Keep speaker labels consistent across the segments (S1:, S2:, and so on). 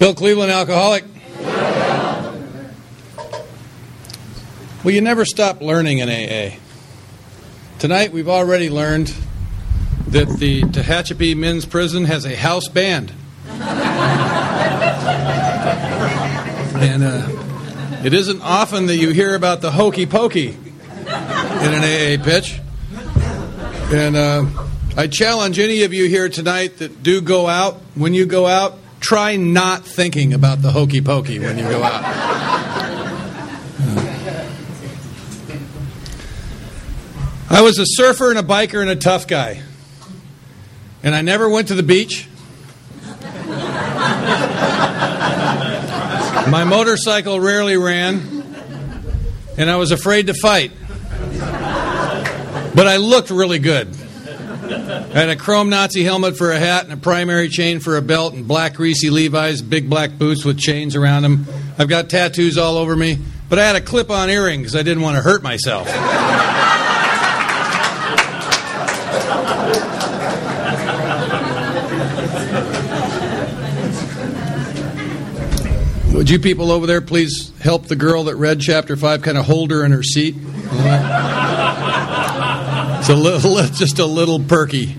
S1: Bill Cleveland, alcoholic. Well, you never stop learning in AA. Tonight we've already learned that the Tehachapi Men's Prison has a house band. And it isn't often that you hear about the hokey pokey in an AA pitch. And I challenge any of you here tonight that do go out, when you go out, try not thinking about the hokey pokey when you go out. I was a surfer and a biker and a tough guy. And I never went to the beach. My motorcycle rarely ran. And I was afraid to fight. But I looked really good. I had a chrome Nazi helmet for a hat and a primary chain for a belt and black greasy Levi's, big black boots with chains around them. I've got tattoos all over me. But I had a clip-on earring because I didn't want to hurt myself. Would you people over there please help the girl that read Chapter 5 kind of hold her in her seat? It's just a little perky.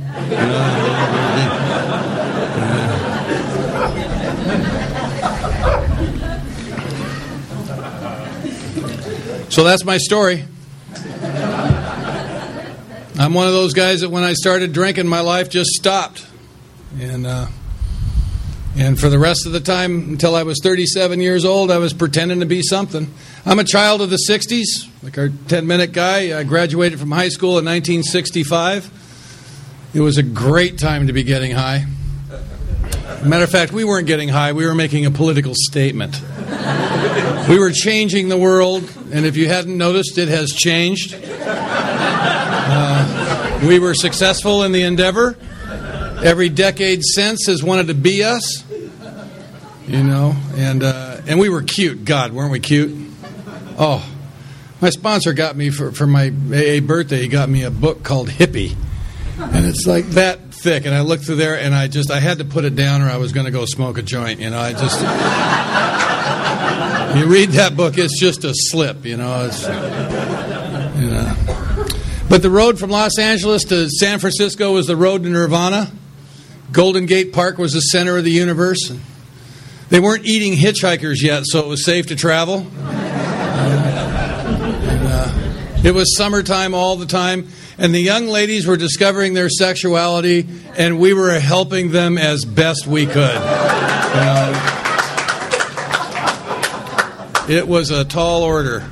S1: So that's my story. I'm one of those guys that when I started drinking, my life just stopped. And for the rest of the time, until I was 37 years old, I was pretending to be something. I'm a child of the 60s, like our 10-minute guy. I graduated from high school in 1965. It was a great time to be getting high. Matter of fact, we weren't getting high. We were making a political statement. We were changing the world, and if you hadn't noticed, it has changed. We were successful in the endeavor. Every decade since has wanted to be us, you know, and we were cute. God, weren't we cute? Oh, my sponsor got me for my AA birthday. He got me a book called Hippie, and it's like that thick. And I looked through there, and I had to put it down, or I was going to go smoke a joint. You know, you read that book, it's just a slip. You know, But the road from Los Angeles to San Francisco was the road to Nirvana. Golden Gate Park was the center of the universe. They weren't eating hitchhikers yet, so it was safe to travel. It was summertime all the time, and the young ladies were discovering their sexuality, and we were helping them as best we could. It was a tall order.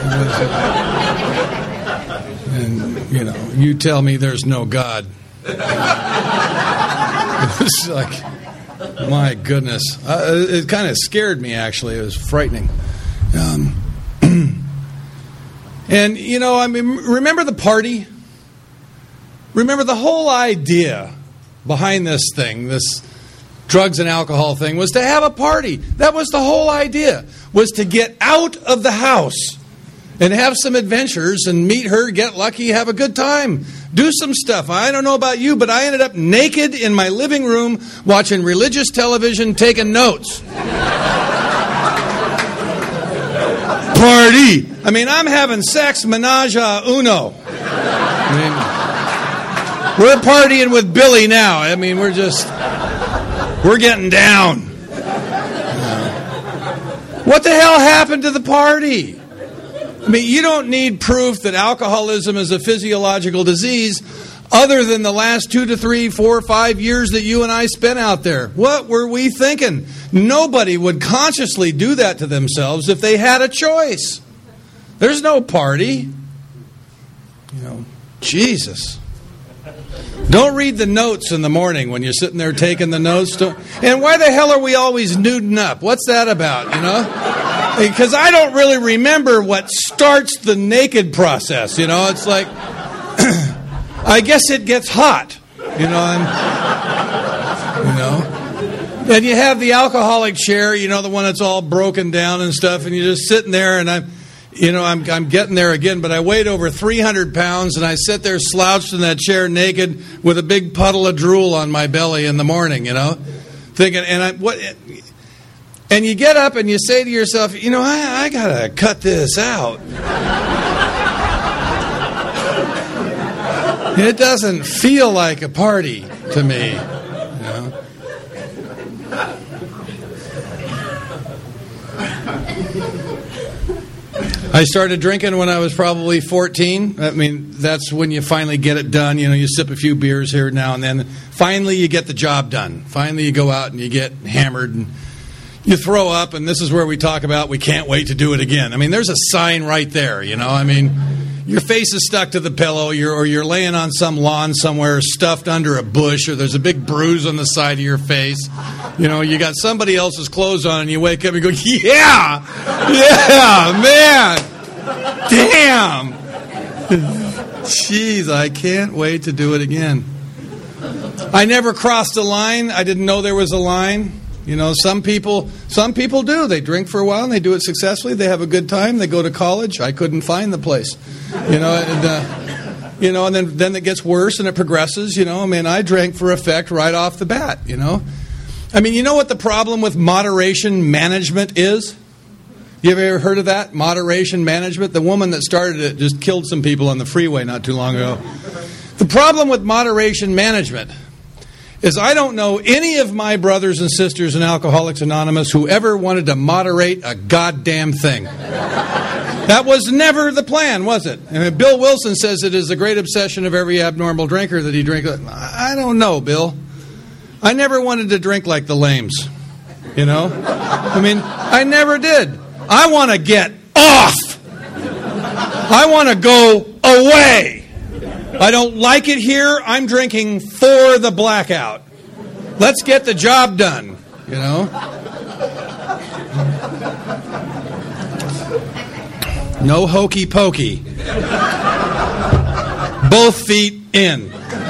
S1: And, you know, you tell me there's no God. It was like, my goodness. It kind of scared me, actually. It was frightening. And, you know, I mean, remember the party? Remember the whole idea behind this thing, this drugs and alcohol thing, was to have a party. That was the whole idea, was to get out of the house and have some adventures and meet her, get lucky, have a good time. Do some stuff. I don't know about you, but I ended up naked in my living room watching religious television, taking notes. Party! I mean, I'm having sex, menage a uno. I mean, we're partying with Billy now. I mean, we're getting down. What the hell happened to the party? I mean, you don't need proof that alcoholism is a physiological disease other than the last 2 to 3, 4, 5 years that you and I spent out there. What were we thinking? Nobody would consciously do that to themselves if they had a choice. There's no party. You know, Jesus. Don't read the notes in the morning when you're sitting there taking the notes. And why the hell are we always nuding up? What's that about, you know? Because I don't really remember what starts the naked process. You know, it's like, I guess it gets hot. You know, and you have the alcoholic chair, you know, the one that's all broken down and stuff, and you're just sitting there, and I'm getting there again, but I weighed over 300 pounds, and I sit there slouched in that chair naked with a big puddle of drool on my belly in the morning, you know, thinking, And you get up and you say to yourself, I got to cut this out. It doesn't feel like a party to me. I started drinking when I was probably 14. I mean, that's when you finally get it done. You sip a few beers here now and then. Finally, you get the job done. Finally, you go out and you get hammered and you throw up. And this is where we talk about we can't wait to do it again. I mean, there's a sign right there, I mean, your face is stuck to the pillow or you're laying on some lawn somewhere stuffed under a bush, or there's a big bruise on the side of your face. You got somebody else's clothes on and you wake up and you go, yeah, man, damn. Jeez, I can't wait to do it again. I never crossed a line. I didn't know there was a line. Some people do. They drink for a while and they do it successfully. They have a good time. They go to college. I couldn't find the place. And then it gets worse and it progresses. I mean, I drank for effect right off the bat. I mean, you know what the problem with moderation management is? You ever heard of that? Moderation management? The woman that started it just killed some people on the freeway not too long ago. The problem with moderation management is I don't know any of my brothers and sisters in Alcoholics Anonymous who ever wanted to moderate a goddamn thing. That was never the plan, was it? I mean, Bill Wilson says it is the great obsession of every abnormal drinker that he drinks. I don't know, Bill. I never wanted to drink like the lames. I mean, I never did. I want to get off. I want to go away. I don't like it here. I'm drinking for the blackout. Let's get the job done, No hokey pokey. Both feet in.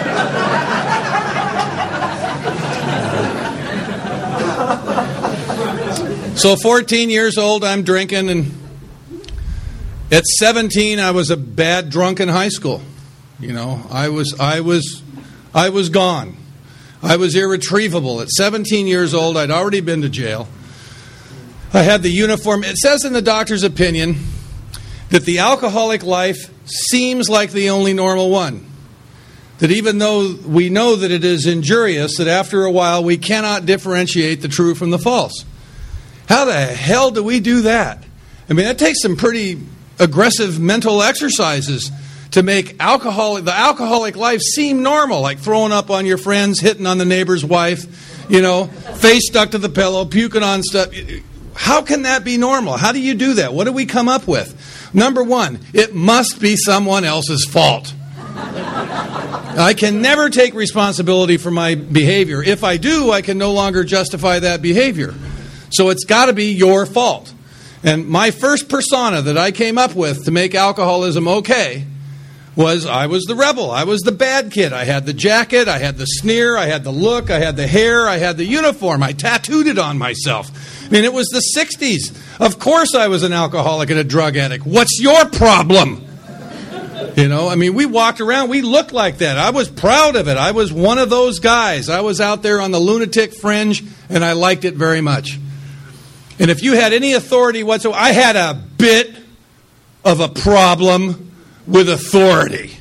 S1: So 14 years old, I'm drinking, and at 17, I was a bad drunk in high school. I was gone. I was irretrievable. At 17 years old, I'd already been to jail. I had the uniform. It says in the doctor's opinion that the alcoholic life seems like the only normal one. That even though we know that it is injurious, that after a while we cannot differentiate the true from the false. How the hell do we do that? I mean, that takes some pretty aggressive mental exercises to make the alcoholic life seem normal, like throwing up on your friends, hitting on the neighbor's wife, face stuck to the pillow, puking on stuff. How can that be normal? How do you do that? What do we come up with? Number one, it must be someone else's fault. I can never take responsibility for my behavior. If I do, I can no longer justify that behavior. So it's got to be your fault. And my first persona that I came up with to make alcoholism okay was I was the rebel. I was the bad kid. I had the jacket. I had the sneer. I had the look. I had the hair. I had the uniform. I tattooed it on myself. I mean, it was the 60s. Of course I was an alcoholic and a drug addict. What's your problem? I mean, we walked around. We looked like that. I was proud of it. I was one of those guys. I was out there on the lunatic fringe, and I liked it very much. And if you had any authority whatsoever, I had a bit of a problem with authority.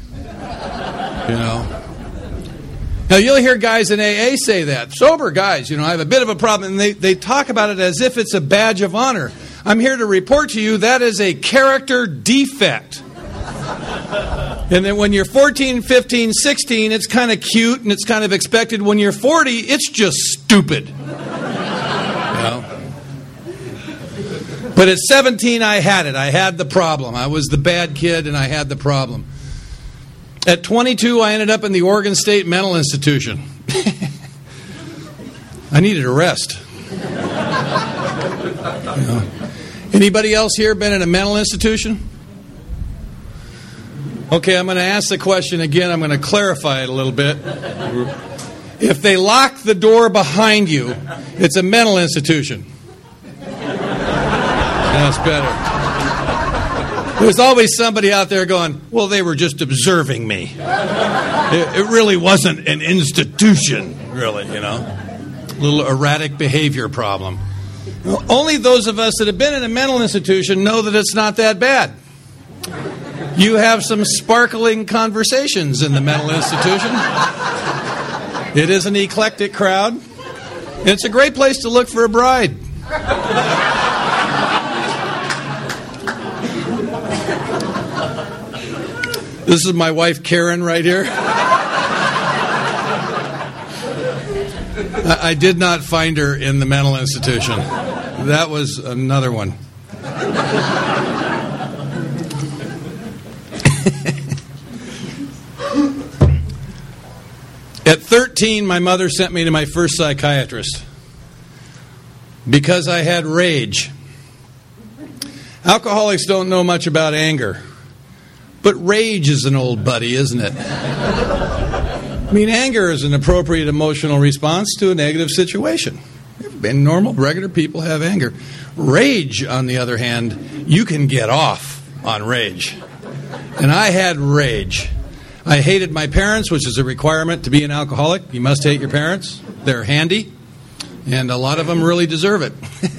S1: Now, you'll hear guys in AA say that. Sober guys, I have a bit of a problem. And they talk about it as if it's a badge of honor. I'm here to report to you that is a character defect. And then when you're 14, 15, 16, it's kind of cute and it's kind of expected. When you're 40, it's just stupid. But at 17, I had it. I had the problem. I was the bad kid, and I had the problem. At 22, I ended up in the Oregon State Mental Institution. I needed a rest. Anybody else here been in a mental institution? Okay, I'm going to ask the question again. I'm going to clarify it a little bit. If they lock the door behind you, it's a mental institution. That's better. There's always somebody out there going, well, they were just observing me. It really wasn't an institution, really, A little erratic behavior problem. Only those of us that have been in a mental institution know that it's not that bad. You have some sparkling conversations in the mental institution. It is an eclectic crowd. It's a great place to look for a bride. This is my wife, Karen, right here. I did not find her in the mental institution. That was another one. At 13, my mother sent me to my first psychiatrist because I had rage. Alcoholics don't know much about anger, but rage is an old buddy, isn't it? I mean, anger is an appropriate emotional response to a negative situation. And normal, regular people have anger. Rage, on the other hand, you can get off on rage. And I had rage. I hated my parents, which is a requirement to be an alcoholic. You must hate your parents. They're handy, and a lot of them really deserve it.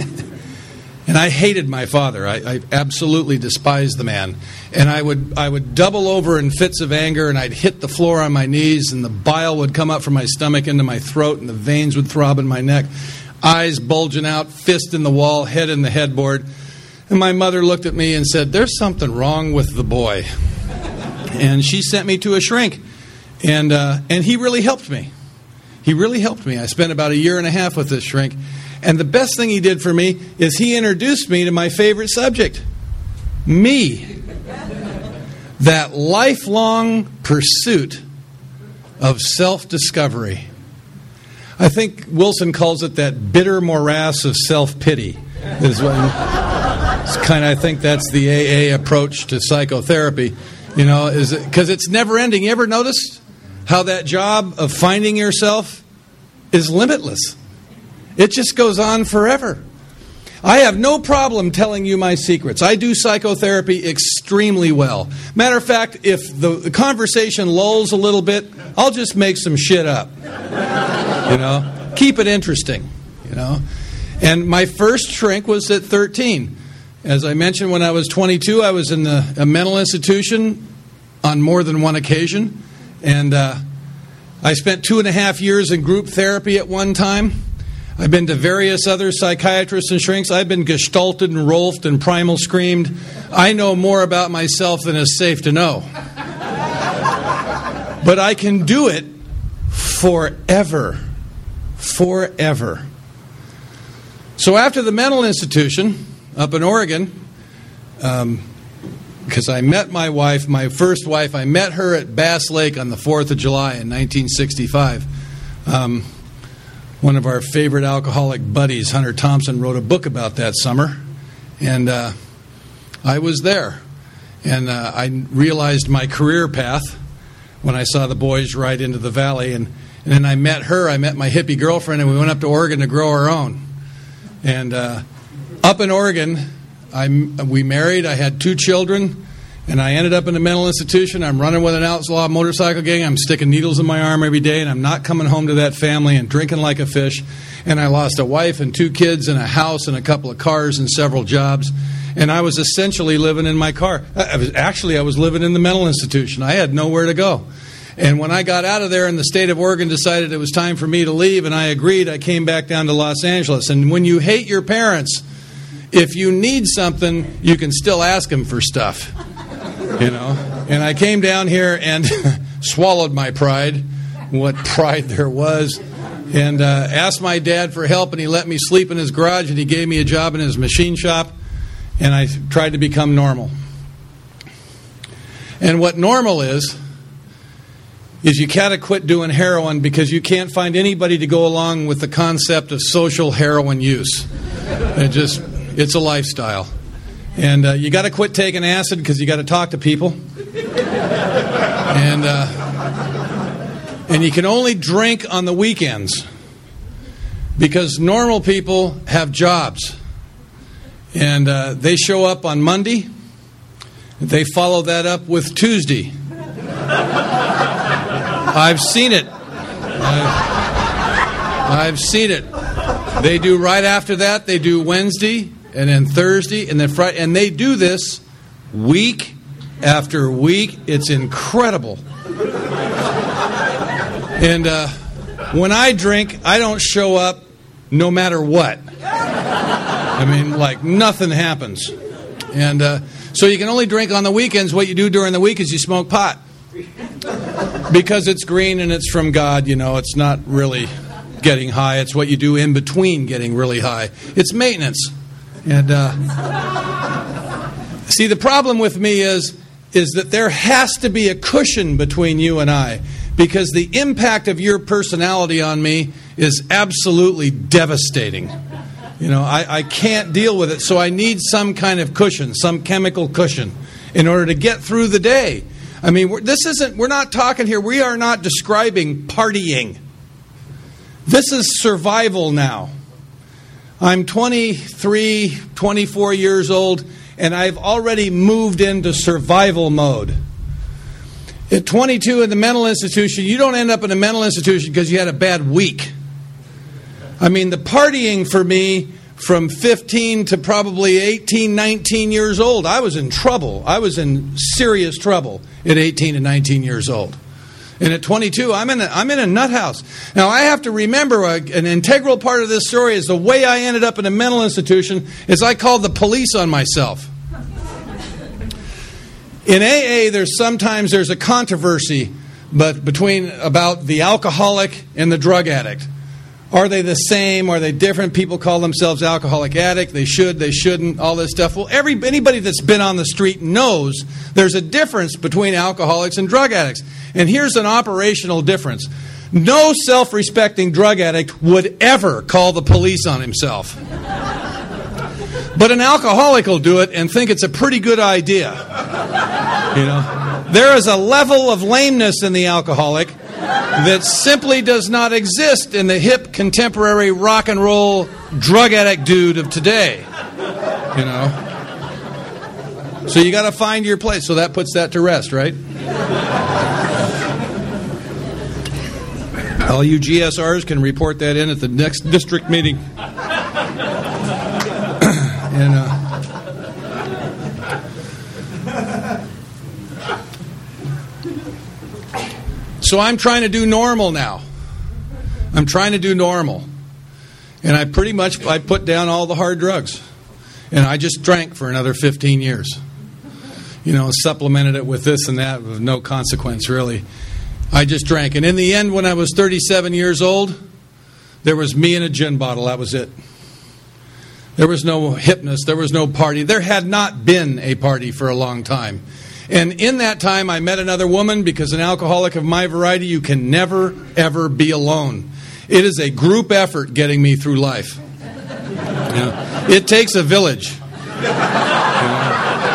S1: And I hated my father. I absolutely despised the man. And I would double over in fits of anger, and I'd hit the floor on my knees, and the bile would come up from my stomach into my throat, and the veins would throb in my neck. Eyes bulging out, fist in the wall, head in the headboard. And my mother looked at me and said, "There's something wrong with the boy." And she sent me to a shrink. And he really helped me. He really helped me. I spent about 1.5 years with this shrink. And the best thing he did for me is he introduced me to my favorite subject, me. That lifelong pursuit of self-discovery. I think Wilson calls it that bitter morass of self-pity. It's kind of, I think that's the AA approach to psychotherapy. You know, because it's never ending. You ever notice how that job of finding yourself is limitless? It just goes on forever. I have no problem telling you my secrets. I do psychotherapy extremely well. Matter of fact, if the conversation lulls a little bit, I'll just make some shit up. You know, keep it interesting. You know, and my first shrink was at 13. As I mentioned, when I was 22, I was in a mental institution on more than one occasion. And I spent 2.5 years in group therapy at one time. I've been to various other psychiatrists and shrinks. I've been gestalted and rolfed and primal screamed. I know more about myself than is safe to know. But I can do it forever. Forever. So after the mental institution up in Oregon, because I met my wife, my first wife, I met her at Bass Lake on the 4th of July in 1965. One of our favorite alcoholic buddies, Hunter Thompson, wrote a book about that summer. And I was there. And I realized my career path when I saw the boys ride into the valley. And then I met her. I met my hippie girlfriend, and we went up to Oregon to grow our own. And up in Oregon, we married. I had 2 children. And I ended up in a mental institution. I'm running with an outlaw motorcycle gang. I'm sticking needles in my arm every day, and I'm not coming home to that family and drinking like a fish. And I lost a wife and 2 kids and a house and a couple of cars and several jobs. And I was essentially living in my car. I was living in the mental institution. I had nowhere to go. And when I got out of there and the state of Oregon decided it was time for me to leave, and I agreed, I came back down to Los Angeles. And when you hate your parents, if you need something, you can still ask them for stuff. You know, and I came down here and swallowed my pride, what pride there was, and asked my dad for help, and he let me sleep in his garage, and he gave me a job in his machine shop, and I tried to become normal. And what normal is you gotta quit doing heroin because you can't find anybody to go along with the concept of social heroin use. It's a lifestyle. And you got to quit taking acid because you got to talk to people. And you can only drink on the weekends because normal people have jobs. And they show up on Monday. They follow that up with Tuesday. I've seen it. I've seen it. They do right after that. They do Wednesday and then Thursday and then Friday. And they do this week after week. It's incredible. And when I drink, I don't show up no matter what. I mean, like nothing happens. And so you can only drink on the weekends. What you do during the week is you smoke pot. Because it's green and it's from God, you know, it's not really getting high. It's what you do in between getting really high. It's maintenance. And see, the problem with me is that there has to be a cushion between you and I, because the impact of your personality on me is absolutely devastating. You know, I can't deal with it, so I need some kind of cushion, some chemical cushion, in order to get through the day. I mean, we're not talking here, we are not describing partying. This is survival now. I'm 23, 24 years old, and I've already moved into survival mode. At 22 in the mental institution, you don't end up in a mental institution because you had a bad week. I mean, the partying for me from 15 to probably 18, 19 years old, I was in trouble. I was in serious trouble at 18 and 19 years old. And at 22, I'm in a nut house. Now, I have to remember an integral part of this story is the way I ended up in a mental institution is I called the police on myself. In AA, there's a controversy about the alcoholic and the drug addict. Are they the same? Are they different? People call themselves alcoholic addict. They should, they shouldn't, all this stuff. Well, anybody that's been on the street knows there's a difference between alcoholics and drug addicts. And here's an operational difference. No self-respecting drug addict would ever call the police on himself. But an alcoholic will do it and think it's a pretty good idea. You know, there is a level of lameness in the alcoholic that simply does not exist in the hip, contemporary, rock and roll, drug addict dude of today. You know? So you got to find your place. So that puts that to rest, right? All you GSRs can report that in at the next district meeting. So I'm trying to do normal now. I'm trying to do normal. And I put down all the hard drugs. And I just drank for another 15 years. You know, supplemented it with this and that with no consequence, really. I just drank. And in the end, when I was 37 years old, there was me and a gin bottle. That was it. There was no hipness. There was no party. There had not been a party for a long time. And in that time, I met another woman, because an alcoholic of my variety, you can never, ever be alone. It is a group effort getting me through life. You know, it takes a village. You know?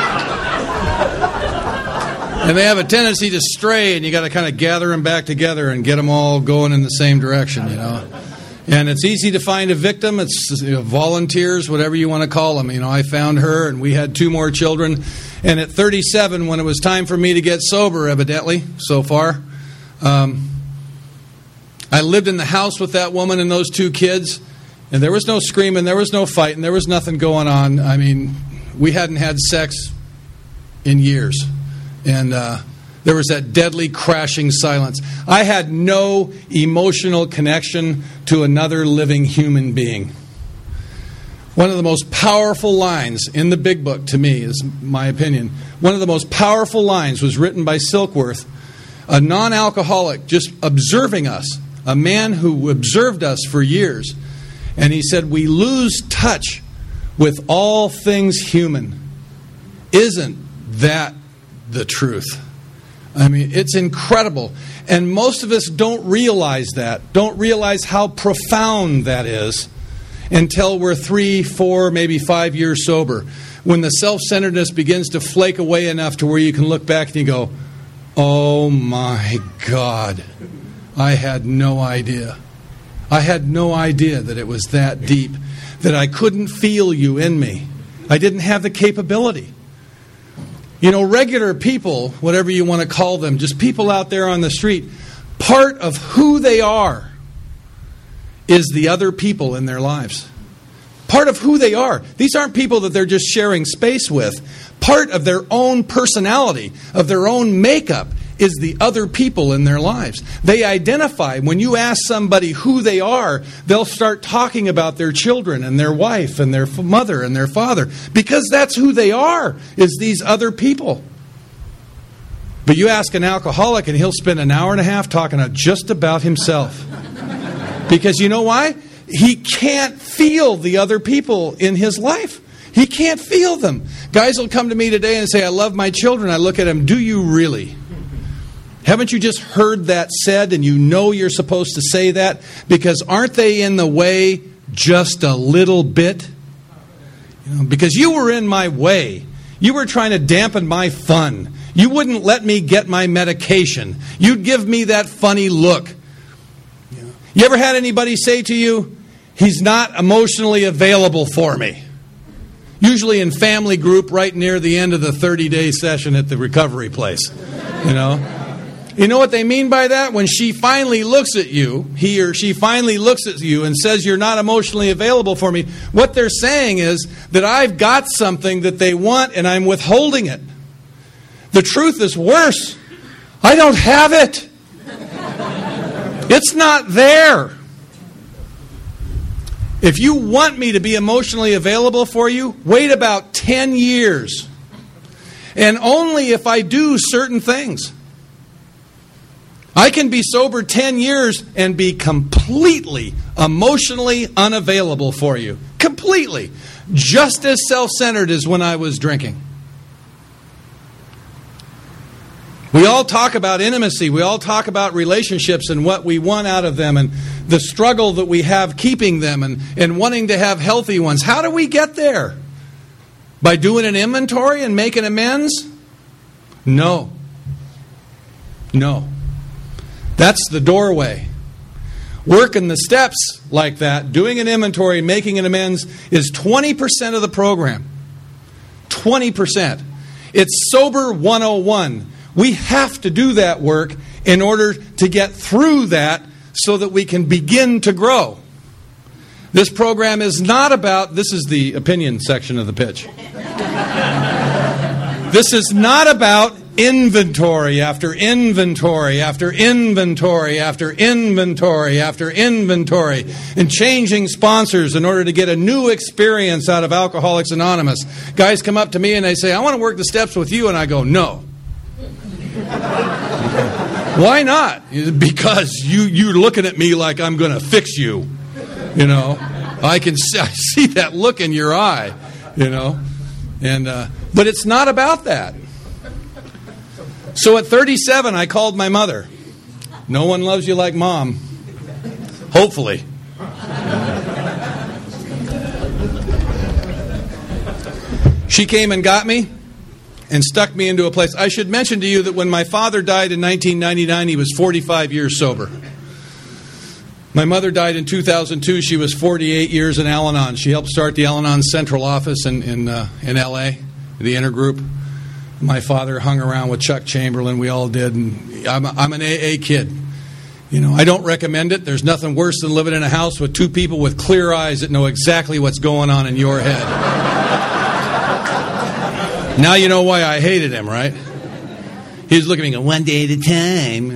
S1: And they have a tendency to stray, and you got to kind of gather them back together and get them all going in the same direction, you know. And it's easy to find a victim. It's volunteers, whatever you want to call them. You know, I found her, and we had 2 more children. And at 37, when it was time for me to get sober, evidently, so far, I lived in the house with that woman and those 2 kids, and there was no screaming, there was no fighting, there was nothing going on. I mean, we hadn't had sex in years. And there was that deadly crashing silence. I had no emotional connection to another living human being. One of the most powerful lines in the Big Book, to me, is my opinion. One of the most powerful lines was written by Silkworth, a non-alcoholic, just observing us, a man who observed us for years. And he said, "We lose touch with all things human." Isn't that the truth? I mean, it's incredible. And most of us don't realize that, don't realize how profound that is until we're 3, 4, maybe 5 years sober. When the self-centeredness begins to flake away enough to where you can look back and you go, oh my God, I had no idea. I had no idea that it was that deep, that I couldn't feel you in me. I didn't have the capability. You know, regular people, whatever you want to call them, just people out there on the street, part of who they are is the other people in their lives. Part of who they are. These aren't people that they're just sharing space with. Part of their own personality, of their own makeup, is the other people in their lives. They identify. When you ask somebody who they are, they'll start talking about their children and their wife and their mother and their father. Because that's who they are, is these other people. But you ask an alcoholic and he'll spend an hour and a half talking just about himself. Because you know why? He can't feel the other people in his life. He can't feel them. Guys will come to me today and say, I love my children. I look at them, do you really? Haven't you just heard that said and you know you're supposed to say that? Because aren't they in the way just a little bit? Because you were in my way. You were trying to dampen my fun. You wouldn't let me get my medication. You'd give me that funny look. You ever had anybody say to you, he's not emotionally available for me? Usually in family group right near the end of the 30-day session at the recovery place. You know what they mean by that? When she finally looks at you, he or she finally looks at you and says you're not emotionally available for me, what they're saying is that I've got something that they want and I'm withholding it. The truth is worse. I don't have it. It's not there. If you want me to be emotionally available for you, wait about 10 years. And only if I do certain things. I can be sober 10 years and be completely emotionally unavailable for you. Completely. Just as self-centered as when I was drinking. We all talk about intimacy. We all talk about relationships and what we want out of them and the struggle that we have keeping them and wanting to have healthy ones. How do we get there? By doing an inventory and making amends? No. That's the doorway. Working the steps like that, doing an inventory, making an amends, is 20% of the program. 20%. It's Sober 101. We have to do that work in order to get through that so that we can begin to grow. This program is not about, this is the opinion section of the pitch. This is not about inventory after inventory after inventory after inventory after inventory and changing sponsors in order to get a new experience out of Alcoholics Anonymous. Guys come up to me and they say, I want to work the steps with you, and I go, no. Why not? Because you're looking at me like I'm going to fix you. I see that look in your eye. But it's not about that. So at 37, I called my mother. No one loves you like Mom. Hopefully. She came and got me and stuck me into a place. I should mention to you that when my father died in 1999, he was 45 years sober. My mother died in 2002. She was 48 years in Al-Anon. She helped start the Al-Anon central office in L.A., the intergroup. My father hung around with Chuck Chamberlain. We all did. And I'm an AA kid. I don't recommend it. There's nothing worse than living in a house with two people with clear eyes that know exactly what's going on in your head. Now you know why I hated him, right? He was looking at me going, one day at a time.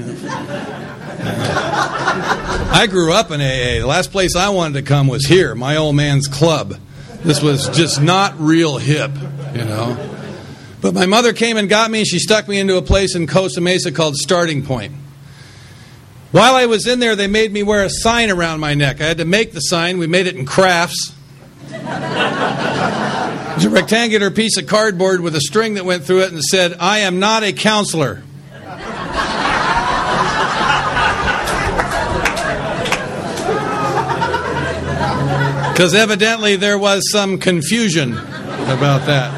S1: I grew up in AA. The last place I wanted to come was here, my old man's club. This was just not real hip, But my mother came and got me, and she stuck me into a place in Costa Mesa called Starting Point. While I was in there, they made me wear a sign around my neck. I had to make the sign. We made it in crafts. It was a rectangular piece of cardboard with a string that went through it and said, I am not a counselor. Because evidently there was some confusion about that.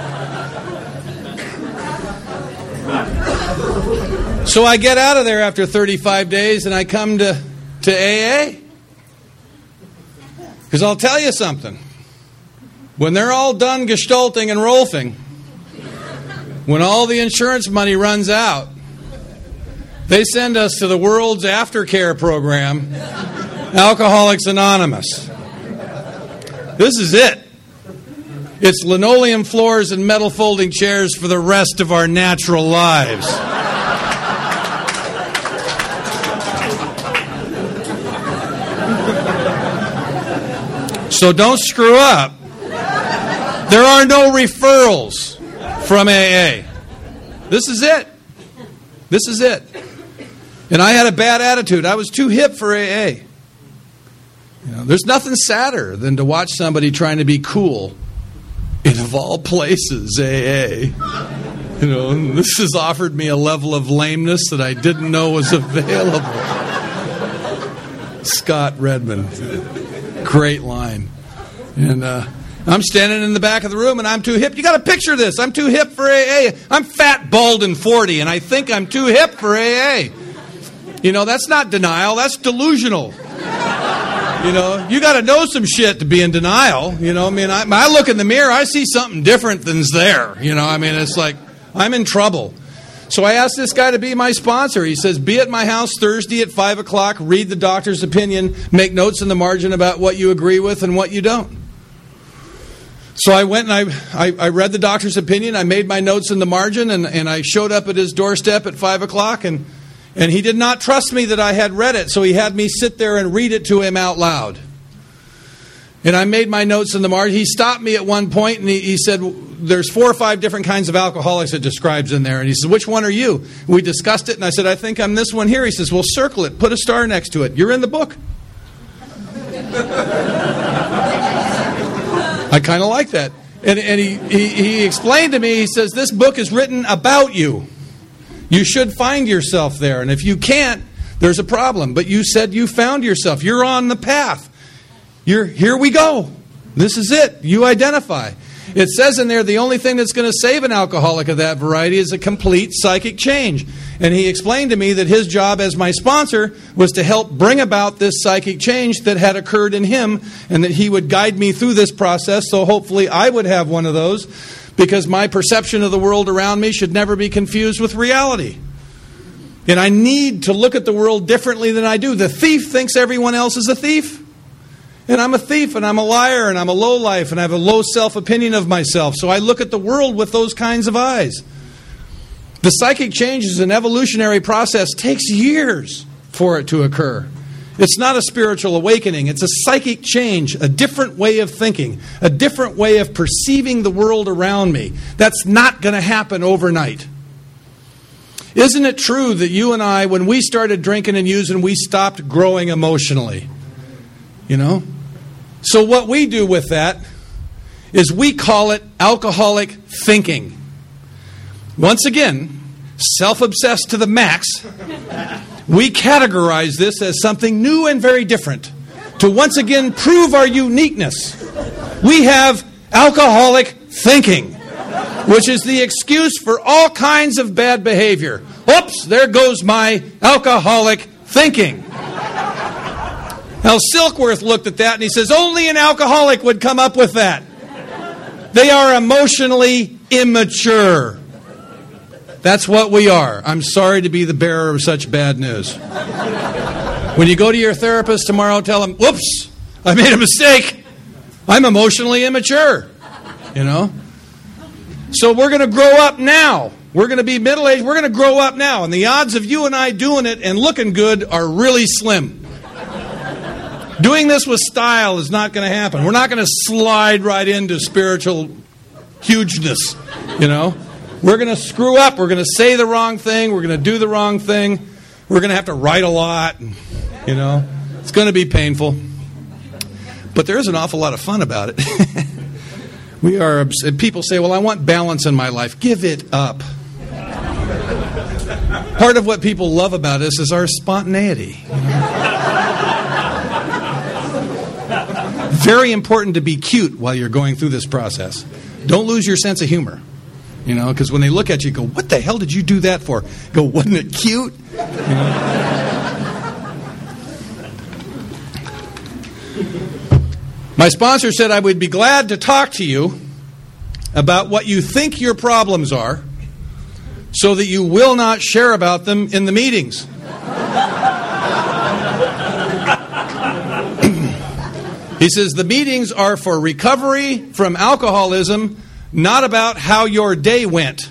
S1: So I get out of there after 35 days and I come to AA. Because I'll tell you something. When they're all done gestalting and rolfing, when all the insurance money runs out, they send us to the world's aftercare program Alcoholics Anonymous. This is it. It's linoleum floors and metal folding chairs for the rest of our natural lives. So don't screw up. There are no referrals from AA. This is it. This is it. And I had a bad attitude. I was too hip for AA. There's nothing sadder than to watch somebody trying to be cool in, of all places, AA. This has offered me a level of lameness that I didn't know was available. Scott Redmond. Great line. And I'm standing in the back of the room and I'm too hip. You got to picture this. I'm too hip for AA. I'm fat, bald, and 40, and I think I'm too hip for AA. That's not denial. That's delusional. You got to know some shit to be in denial. I look in the mirror, I see something different than's there. It's like I'm in trouble. So I asked this guy to be my sponsor. He says, be at my house Thursday at 5 o'clock, read the doctor's opinion, make notes in the margin about what you agree with and what you don't. So I went and I read the doctor's opinion, I made my notes in the margin, and I showed up at his doorstep at 5 o'clock, and he did not trust me that I had read it, so he had me sit there and read it to him out loud. And I made my notes in the margin. He stopped me at one point and he said, there's 4 or 5 different kinds of alcoholics it describes in there. And he said, which one are you? We discussed it and I said, I think I'm this one here. He says, well, circle it. Put a star next to it. You're in the book. I kind of like that. And he explained to me, he says, this book is written about you. You should find yourself there. And if you can't, there's a problem. But you said you found yourself. You're on the path. Here we go. This is it. You identify. It says in there the only thing that's going to save an alcoholic of that variety is a complete psychic change. And he explained to me that his job as my sponsor was to help bring about this psychic change that had occurred in him, and that he would guide me through this process, so hopefully I would have one of those, because my perception of the world around me should never be confused with reality. And I need to look at the world differently than I do. The thief thinks everyone else is a thief. And I'm a thief, and I'm a liar, and I'm a lowlife, and I have a low self-opinion of myself. So I look at the world with those kinds of eyes. The psychic change is an evolutionary process. It takes years for it to occur. It's not a spiritual awakening. It's a psychic change, a different way of thinking, a different way of perceiving the world around me. That's not going to happen overnight. Isn't it true that you and I, when we started drinking and using, we stopped growing emotionally? So what we do with that is we call it alcoholic thinking. Once again, self-obsessed to the max, we categorize this as something new and very different to once again prove our uniqueness. We have alcoholic thinking, which is the excuse for all kinds of bad behavior. Oops, there goes my alcoholic thinking. Now, Silkworth looked at that and he says, only an alcoholic would come up with that. They are emotionally immature. That's what we are. I'm sorry to be the bearer of such bad news. When you go to your therapist tomorrow, tell them, whoops, I made a mistake. I'm emotionally immature. So we're going to grow up now. We're going to be middle-aged. We're going to grow up now. And the odds of you and I doing it and looking good are really slim. Doing this with style is not going to happen. We're not going to slide right into spiritual hugeness, We're going to screw up. We're going to say the wrong thing. We're going to do the wrong thing. We're going to have to write a lot. It's going to be painful. But there is an awful lot of fun about it. People say, well, I want balance in my life. Give it up. Part of what people love about us is our spontaneity. Very important to be cute while you're going through this process. Don't lose your sense of humor. Because when they look at you, go, what the hell did you do that for? Go, wasn't it cute? My sponsor said I would be glad to talk to you about what you think your problems are so that you will not share about them in the meetings. He says the meetings are for recovery from alcoholism, not about how your day went.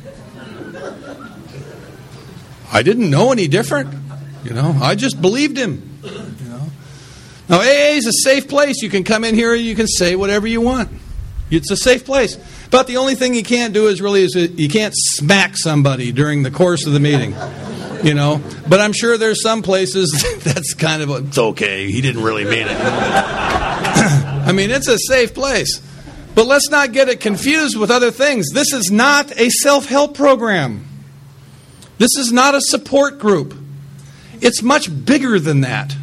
S1: I didn't know any different. I just believed him. Now, AA is a safe place. You can come in here and you can say whatever you want. It's a safe place. But the only thing you can't do is you can't smack somebody during the course of the meeting. But I'm sure there's some places that's kind of it's okay. He didn't really mean it. I mean, it's a safe place. But let's not get it confused with other things. This is not a self-help program. This is not a support group. It's much bigger than that.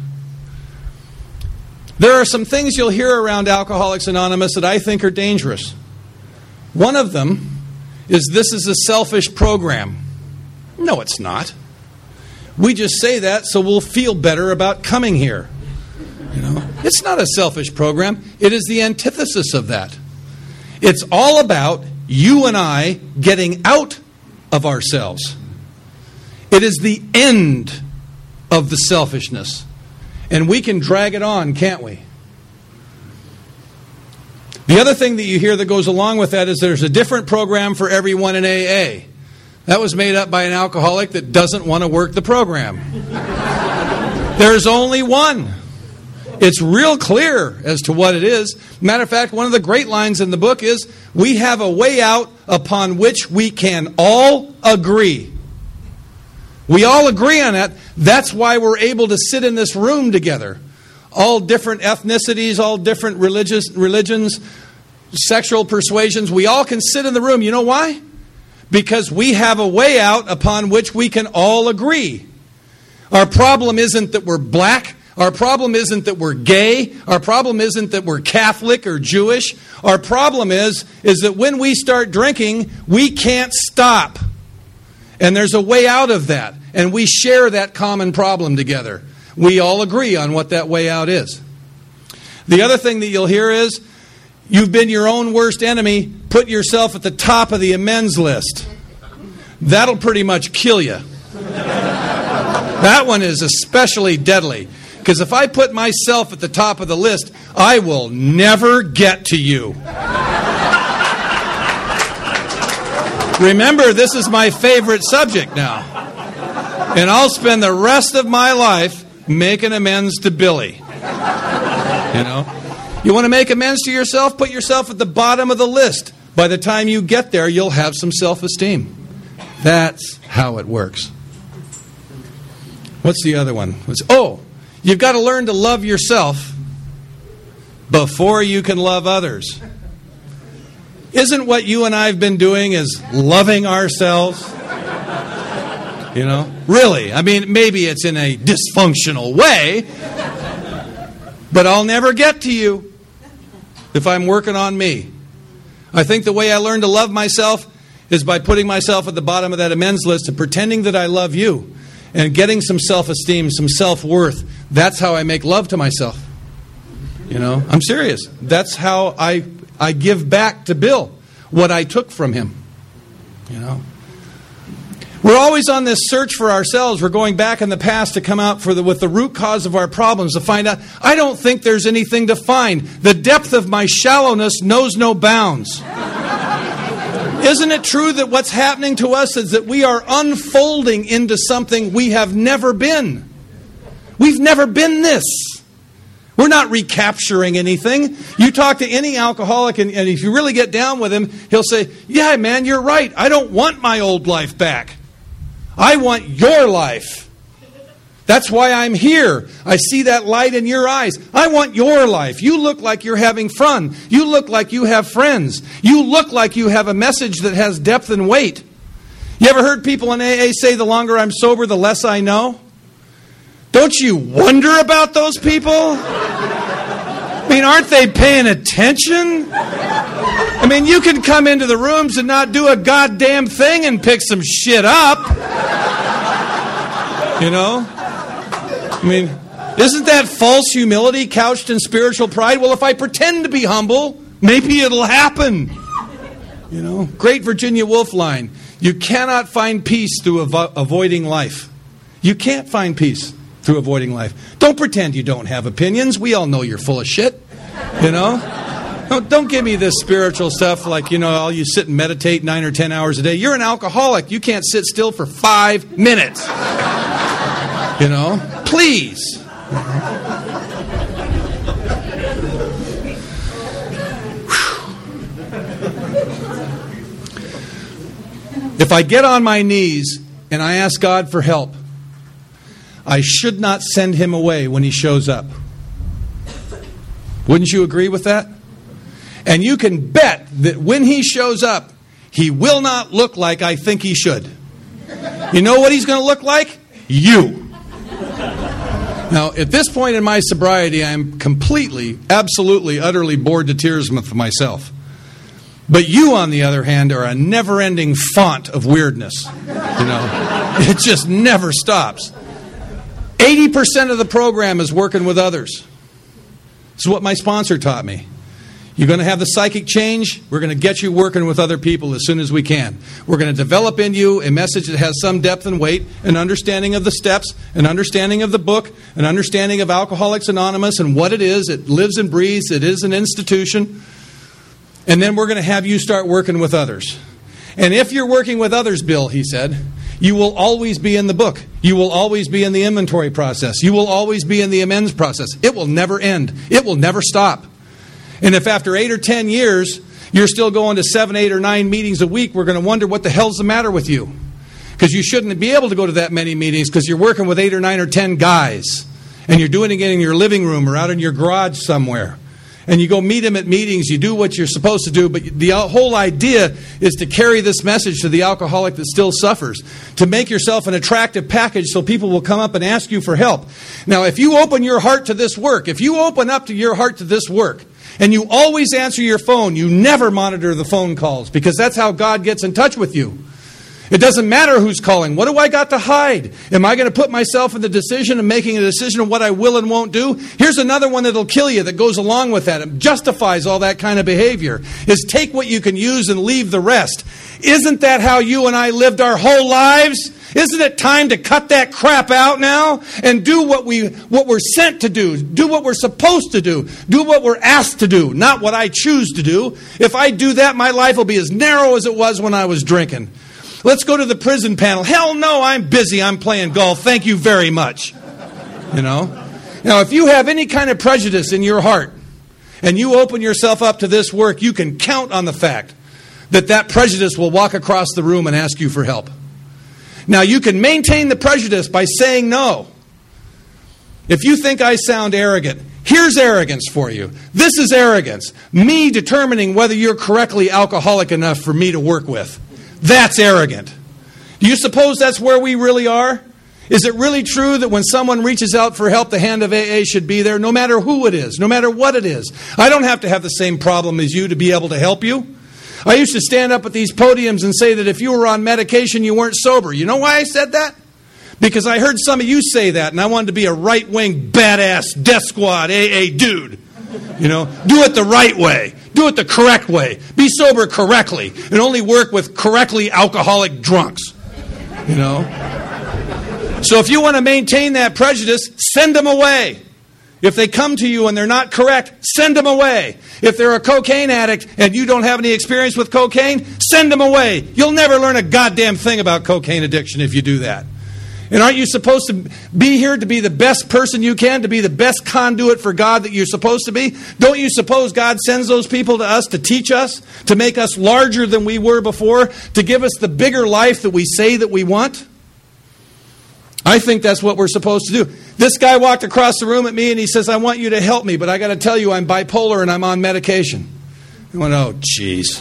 S1: There are some things you'll hear around Alcoholics Anonymous that I think are dangerous. One of them is this is a selfish program. No, it's not. We just say that so we'll feel better about coming here. It's not a selfish program. It is the antithesis of that. It's all about you and I getting out of ourselves. It is the end of the selfishness. And we can drag it on, can't we? The other thing that you hear that goes along with that is there's a different program for everyone in AA. That was made up by an alcoholic that doesn't want to work the program. There's only one. It's real clear as to what it is. Matter of fact, one of the great lines in the book is, we have a way out upon which we can all agree. We all agree on that. That's why we're able to sit in this room together. All different ethnicities, all different religions, sexual persuasions. We all can sit in the room. You know why? Because we have a way out upon which we can all agree. Our problem isn't that we're black. Our problem isn't that we're gay. Our problem isn't that we're Catholic or Jewish. Our problem is that when we start drinking, we can't stop. And there's a way out of that. And we share that common problem together. We all agree on what that way out is. The other thing that you'll hear is, you've been your own worst enemy. Put yourself at the top of the amends list. That'll pretty much kill you. That one is especially deadly. Because if I put myself at the top of the list, I will never get to you. Remember, this is my favorite subject now. And I'll spend the rest of my life making amends to Billy. You want to make amends to yourself? Put yourself at the bottom of the list. By the time you get there, you'll have some self-esteem. That's how it works. What's the other one? You've got to learn to love yourself before you can love others. Isn't what you and I have been doing is loving ourselves? Really. I mean, maybe it's in a dysfunctional way, but I'll never get to you if I'm working on me. I think the way I learn to love myself is by putting myself at the bottom of that amends list and pretending that I love you and getting some self-esteem, some self-worth. That's how I make love to myself. I'm serious. That's how I give back to Bill what I took from him. We're always on this search for ourselves. We're going back in the past to come out with the root cause of our problems, to find out, I don't think there's anything to find. The depth of my shallowness knows no bounds. Isn't it true that what's happening to us is that we are unfolding into something we have never been? We've never been this. We're not recapturing anything. You talk to any alcoholic, and if you really get down with him, he'll say, yeah, man, you're right. I don't want my old life back. I want your life. That's why I'm here. I see that light in your eyes. I want your life. You look like you're having fun. You look like you have friends. You look like you have a message that has depth and weight. You ever heard people in AA say, the longer I'm sober, the less I know? Don't you wonder about those people? I mean, aren't they paying attention? I mean, you can come into the rooms and not do a goddamn thing and pick some shit up. I mean, isn't that false humility couched in spiritual pride? Well, if I pretend to be humble, maybe it'll happen. Great Virginia Woolf line. You cannot find peace through avoiding life. You can't find peace through avoiding life. Don't pretend you don't have opinions. We all know you're full of shit. You know? Don't give me this spiritual stuff like, all you sit and meditate 9 or 10 hours a day. You're an alcoholic. You can't sit still for 5 minutes. Please. If I get on my knees and I ask God for help, I should not send him away when he shows up. Wouldn't you agree with that? And you can bet that when he shows up, he will not look like I think he should. You know what he's going to look like? You. Now, at this point in my sobriety, I'm completely, absolutely, utterly bored to tears with myself. But you, on the other hand, are a never-ending font of weirdness. It just never stops. 80% of the program is working with others. This is what my sponsor taught me. You're going to have the psychic change. We're going to get you working with other people as soon as we can. We're going to develop in you a message that has some depth and weight, an understanding of the steps, an understanding of the book, an understanding of Alcoholics Anonymous and what it is. It lives and breathes. It is an institution. And then we're going to have you start working with others. And if you're working with others, Bill, he said, you will always be in the book. You will always be in the inventory process. You will always be in the amends process. It will never end. It will never stop. And if after 8 or 10 years, you're still going to 7, 8, or 9 meetings a week, we're going to wonder what the hell's the matter with you. Because you shouldn't be able to go to that many meetings because you're working with 8 or 9 or 10 guys. And you're doing it in your living room or out in your garage somewhere. And you go meet them at meetings, you do what you're supposed to do, but the whole idea is to carry this message to the alcoholic that still suffers, to make yourself an attractive package so people will come up and ask you for help. Now, if you open your heart to this work, if you open up to your heart to this work, and you always answer your phone, you never monitor the phone calls, because that's how God gets in touch with you. It doesn't matter who's calling. What do I got to hide? Am I going to put myself in the decision of making a decision of what I will and won't do? Here's another one that'll kill you that goes along with that. It justifies all that kind of behavior. Is take what you can use and leave the rest. Isn't that how you and I lived our whole lives? Isn't it time to cut that crap out now and do what we're sent to do? Do what we're supposed to do. Do what we're asked to do, not what I choose to do. If I do that, my life will be as narrow as it was when I was drinking. Let's go to the prison panel. Hell no, I'm busy. I'm playing golf. Thank you very much. Now, if you have any kind of prejudice in your heart and you open yourself up to this work, you can count on the fact that prejudice will walk across the room and ask you for help. Now, you can maintain the prejudice by saying no. If you think I sound arrogant, here's arrogance for you. This is arrogance. Me determining whether you're correctly alcoholic enough for me to work with. That's arrogant. Do you suppose that's where we really are? Is it really true that when someone reaches out for help, the hand of AA should be there, no matter who it is, no matter what it is? I don't have to have the same problem as you to be able to help you. I used to stand up at these podiums and say that if you were on medication, you weren't sober. You know why I said that? Because I heard some of you say that, and I wanted to be a right-wing, badass, death squad AA dude. Do it the right way. Do it the correct way. Be sober correctly and only work with correctly alcoholic drunks. So if you want to maintain that prejudice, send them away. If they come to you and they're not correct, send them away. If they're a cocaine addict and you don't have any experience with cocaine, send them away. You'll never learn a goddamn thing about cocaine addiction if you do that. And aren't you supposed to be here to be the best person you can, to be the best conduit for God that you're supposed to be? Don't you suppose God sends those people to us to teach us, to make us larger than we were before, to give us the bigger life that we say that we want? I think that's what we're supposed to do. This guy walked across the room at me and he says, I want you to help me, but I got to tell you I'm bipolar and I'm on medication. I went, oh, jeez.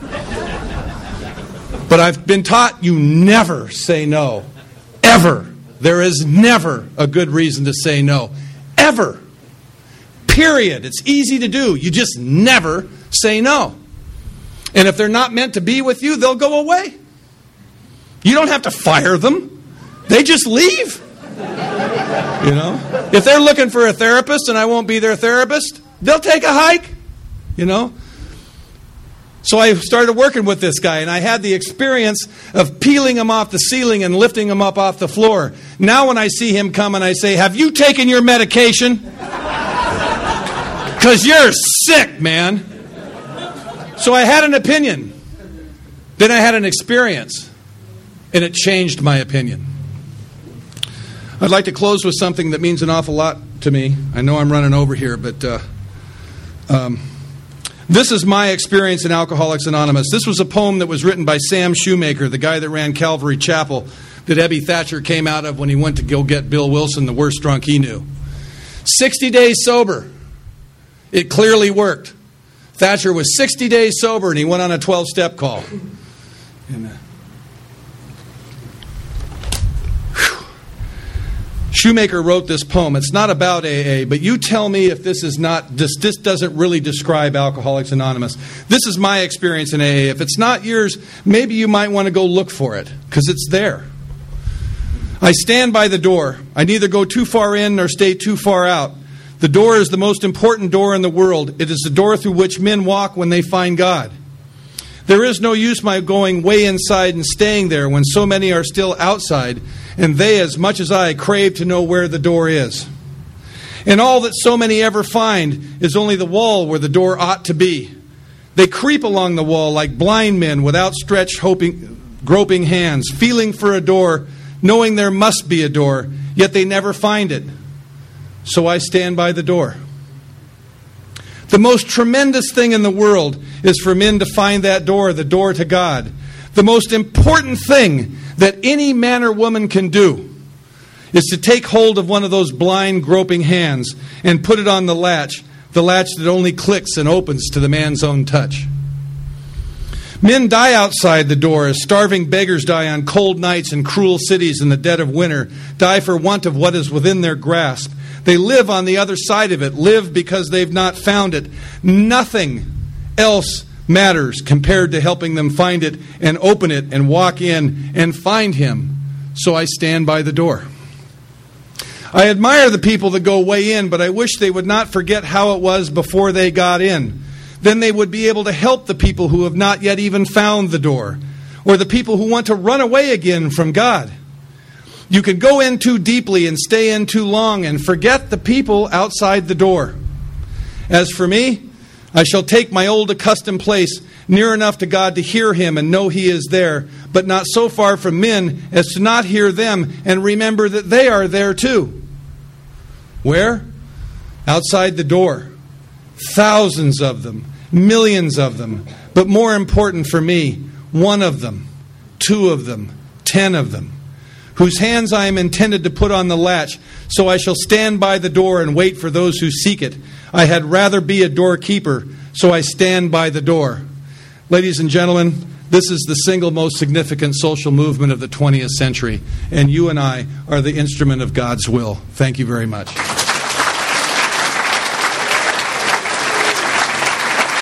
S1: But I've been taught you never say no. Ever. There is never a good reason to say no. Ever. Period. It's easy to do. You just never say no. And if they're not meant to be with you, they'll go away. You don't have to fire them. They just leave. If they're looking for a therapist and I won't be their therapist, they'll take a hike. So I started working with this guy, and I had the experience of peeling him off the ceiling and lifting him up off the floor. Now when I see him come and I say, have you taken your medication? Because you're sick, man. So I had an opinion. Then I had an experience. And it changed my opinion. I'd like to close with something that means an awful lot to me. I know I'm running over here, but this is my experience in Alcoholics Anonymous. This was a poem that was written by Sam Shoemaker, the guy that ran Calvary Chapel, that Ebby Thatcher came out of when he went to go get Bill Wilson, the worst drunk he knew. 60 days sober. It clearly worked. Thatcher was 60 days sober, and he went on a 12-step call. Shoemaker wrote this poem. It's not about AA, but you tell me if this doesn't really describe Alcoholics Anonymous. This is my experience in AA. If it's not yours, maybe you might want to go look for it, because it's there. I stand by the door. I neither go too far in nor stay too far out. The door is the most important door in the world. It is the door through which men walk when they find God. There is no use my going way inside and staying there when so many are still outside, and they, as much as I, crave to know where the door is. And all that so many ever find is only the wall where the door ought to be. They creep along the wall like blind men with outstretched, groping hands, feeling for a door, knowing there must be a door, yet they never find it. So I stand by the door. The most tremendous thing in the world is for men to find that door, the door to God. The most important thing that any man or woman can do is to take hold of one of those blind, groping hands and put it on the latch that only clicks and opens to the man's own touch. Men die outside the door as starving beggars die on cold nights in cruel cities in the dead of winter, die for want of what is within their grasp. They live on the other side of it, live because they've not found it. Nothing else matters compared to helping them find it and open it and walk in and find Him. So I stand by the door. I admire the people that go way in, but I wish they would not forget how it was before they got in. Then they would be able to help the people who have not yet even found the door, or the people who want to run away again from God. You can go in too deeply and stay in too long and forget the people outside the door. As for me, I shall take my old accustomed place near enough to God to hear Him and know He is there, but not so far from men as to not hear them and remember that they are there too. Where? Outside the door. Thousands of them, millions of them, but more important for me, one of them, two of them, 10 of them, whose hands I am intended to put on the latch, so I shall stand by the door and wait for those who seek it. I had rather be a doorkeeper, so I stand by the door. Ladies and gentlemen, this is the single most significant social movement of the 20th century, and you and I are the instrument of God's will. Thank you very much.